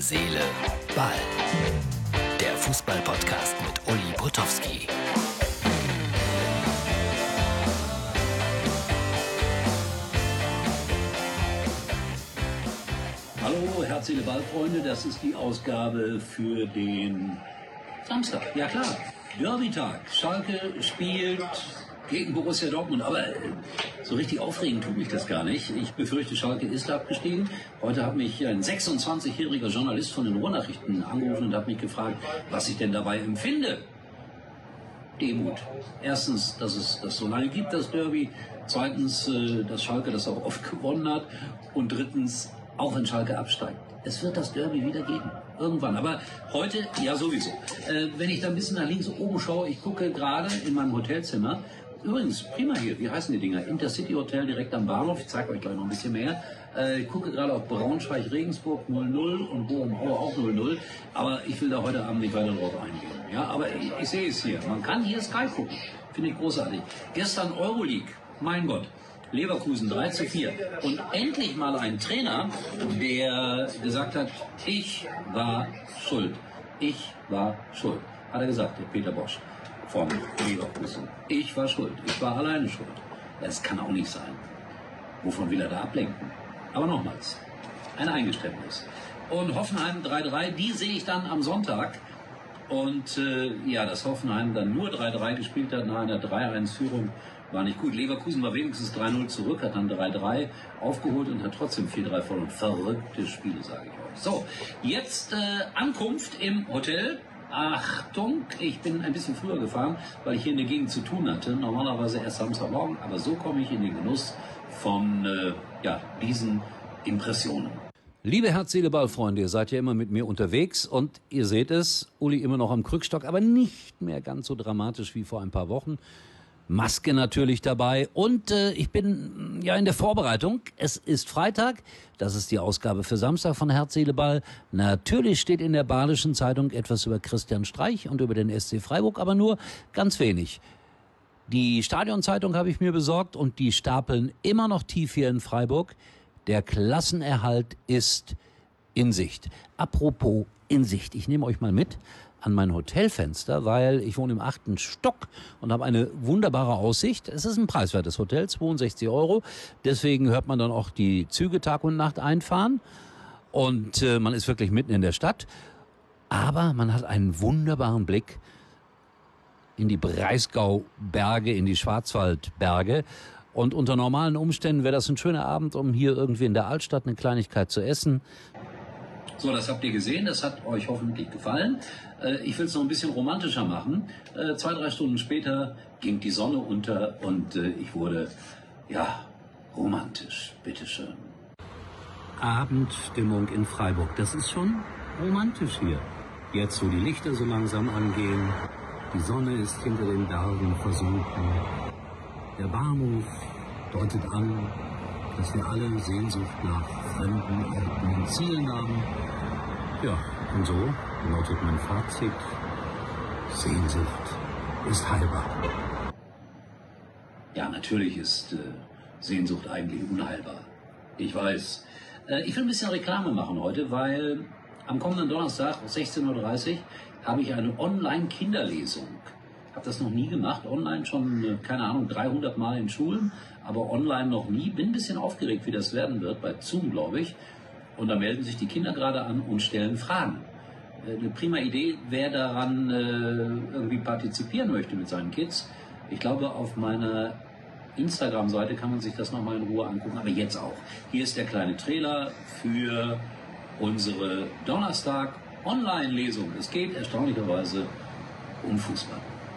Seele, Ball. Der Fußball-Podcast mit Uli Potowski. Hallo, Herz, Seele, Ball, Freunde. Das ist die Ausgabe für den Samstag. Ja klar, Derby-Tag. Schalke spielt gegen Borussia Dortmund, aber so richtig aufregend tut mich das gar nicht. Ich befürchte, Schalke ist abgestiegen. Heute hat mich ein 26-jähriger Journalist von den Ruhrnachrichten angerufen und hat mich gefragt, was ich denn dabei empfinde. Demut. Erstens, dass es das so lange gibt, das Derby. Zweitens, dass Schalke das auch oft gewonnen hat. Und drittens, auch wenn Schalke absteigt. Es wird das Derby wieder geben. Irgendwann. Aber heute, ja sowieso. Wenn ich da ein bisschen nach links oben schaue, ich gucke gerade in meinem Hotelzimmer. Übrigens, prima hier. Wie heißen die Dinger? Intercity Hotel direkt am Bahnhof. Ich zeige euch gleich noch ein bisschen mehr. Ich gucke gerade auf Braunschweig-Regensburg 0-0 und Bochum-Aue auch 0-0. Aber ich will da heute Abend nicht weiter drauf eingehen. Ja, aber ich sehe es hier. Man kann hier Sky gucken. Finde ich großartig. Gestern Euroleague. Mein Gott. Leverkusen 3-4. Und endlich mal ein Trainer, der gesagt hat, ich war schuld. Ich war schuld. Hat er gesagt, der Peter Bosch vom Leverkusen. Ich war schuld. Ich war alleine schuld. Das kann auch nicht sein. Wovon will er da ablenken? Aber nochmals, ein Eingeständnis. Und Hoffenheim 3-3, die sehe ich dann am Sonntag. Und dass Hoffenheim dann nur 3-3 gespielt hat nach einer 3-1-Führung, war nicht gut. Leverkusen war wenigstens 3-0 zurück, hat dann 3-3 aufgeholt und hat trotzdem 4-3 verloren. Verrückte Spiele, sage ich euch. So, jetzt Ankunft im Hotel. Achtung, ich bin ein bisschen früher gefahren, weil ich hier in der Gegend zu tun hatte. Normalerweise erst Samstagmorgen, aber so komme ich in den Genuss von diesen Impressionen. Liebe Herz-Seele-Ball-Freunde, ihr seid ja immer mit mir unterwegs und ihr seht es, Uli immer noch am Krückstock, aber nicht mehr ganz so dramatisch wie vor ein paar Wochen. Maske natürlich dabei und ich bin ja in der Vorbereitung. Es ist Freitag, das ist die Ausgabe für Samstag von Herz, Seele, Ball. Natürlich steht in der Badischen Zeitung etwas über Christian Streich und über den SC Freiburg, aber nur ganz wenig. Die Stadionzeitung habe ich mir besorgt und die stapeln immer noch tief hier in Freiburg. Der Klassenerhalt ist in Sicht. Apropos in Sicht, ich nehme euch mal mit an mein Hotelfenster, weil ich wohne im 8. Stock und habe eine wunderbare Aussicht. Es ist ein preiswertes Hotel, 62 €. Deswegen hört man dann auch die Züge Tag und Nacht einfahren. Und man ist wirklich mitten in der Stadt. Aber man hat einen wunderbaren Blick in die Breisgau-Berge, in die Schwarzwaldberge. Und unter normalen Umständen wäre das ein schöner Abend, um hier irgendwie in der Altstadt eine Kleinigkeit zu essen. So, das habt ihr gesehen, das hat euch hoffentlich gefallen. Ich will es noch ein bisschen romantischer machen. 2-3 Stunden später ging die Sonne unter und ich wurde, romantisch, bitteschön. Abendstimmung in Freiburg, das ist schon romantisch hier. Jetzt, wo die Lichter so langsam angehen, die Sonne ist hinter den Bergen versunken. Der Bahnhof deutet an, dass wir alle Sehnsucht nach fremden Orten und Zielen haben. Ja, und so lautet mein Fazit: Sehnsucht ist heilbar. Ja, natürlich ist Sehnsucht eigentlich unheilbar. Ich weiß. Ich will ein bisschen Reklame machen heute, weil am kommenden Donnerstag um 16:30 Uhr habe ich eine Online-Kinderlesung. Ich habe das noch nie gemacht, online schon, 300 Mal in Schulen, aber online noch nie. Bin ein bisschen aufgeregt, wie das werden wird, bei Zoom, glaube ich. Und da melden sich die Kinder gerade an und stellen Fragen. Eine prima Idee, wer daran irgendwie partizipieren möchte mit seinen Kids. Ich glaube, auf meiner Instagram-Seite kann man sich das nochmal in Ruhe angucken, aber jetzt auch. Hier ist der kleine Trailer für unsere Donnerstag-Online-Lesung. Es geht erstaunlicherweise um Fußball.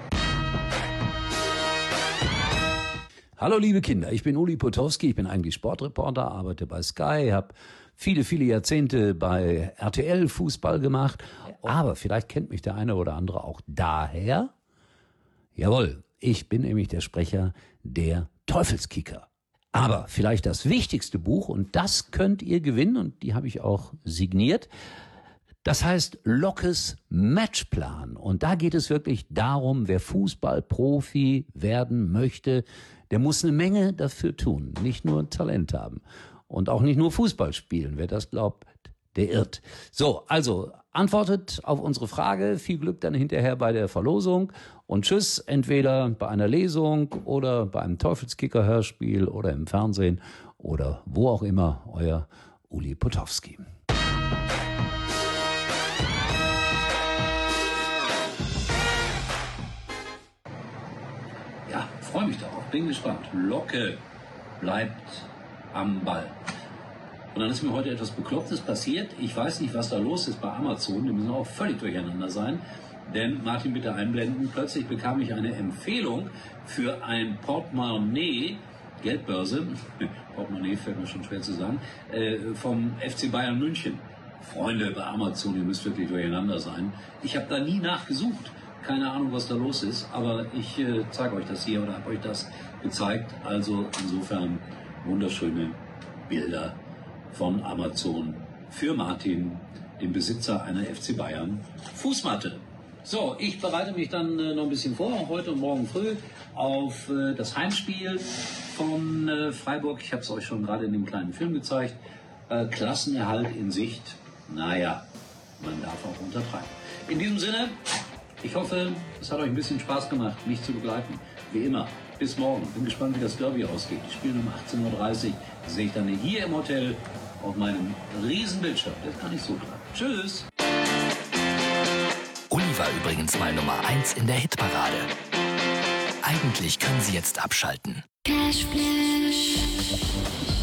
Hallo liebe Kinder, ich bin Uli Potowski, ich bin eigentlich Sportreporter, arbeite bei Sky, habe viele Jahrzehnte bei RTL Fußball gemacht, aber vielleicht kennt mich der eine oder andere auch daher. Jawohl, ich bin nämlich der Sprecher der Teufelskicker. Aber vielleicht das wichtigste Buch, und das könnt ihr gewinnen, und die habe ich auch signiert. Das heißt Lockes Matchplan. Und da geht es wirklich darum, wer Fußballprofi werden möchte, der muss eine Menge dafür tun. Nicht nur Talent haben und auch nicht nur Fußball spielen. Wer das glaubt, der irrt. So, also antwortet auf unsere Frage. Viel Glück dann hinterher bei der Verlosung. Und tschüss, entweder bei einer Lesung oder bei einem Teufelskicker-Hörspiel oder im Fernsehen oder wo auch immer, euer Uli Potowski. Ja, freue mich darauf, bin gespannt. Locke bleibt am Ball. Und dann ist mir heute etwas Beklopptes passiert. Ich weiß nicht, was da los ist bei Amazon. Die müssen auch völlig durcheinander sein. Denn, Martin, bitte einblenden, plötzlich bekam ich eine Empfehlung für ein Portemonnaie, Geldbörse, Portemonnaie fällt mir schon schwer zu sagen, vom FC Bayern München. Freunde bei Amazon, ihr müsst wirklich durcheinander sein. Ich habe da nie nachgesucht. Keine Ahnung, was da los ist, aber ich zeige euch das hier oder habe euch das gezeigt. Also insofern wunderschöne Bilder von Amazon für Martin, den Besitzer einer FC Bayern Fußmatte. So, ich bereite mich dann noch ein bisschen vor, heute und morgen früh, auf das Heimspiel von Freiburg. Ich habe es euch schon gerade in dem kleinen Film gezeigt. Klassenerhalt in Sicht. Naja, man darf auch untertreiben. In diesem Sinne, ich hoffe, es hat euch ein bisschen Spaß gemacht, mich zu begleiten. Wie immer, bis morgen. Bin gespannt, wie das Derby ausgeht. Die spielen um 18:30 Uhr. Sehe ich dann hier im Hotel auf meinem Riesenbildschirm. Das kann ich so klar. Tschüss. Uli war übrigens mal Nummer 1 in der Hitparade. Eigentlich können Sie jetzt abschalten. Cashflash.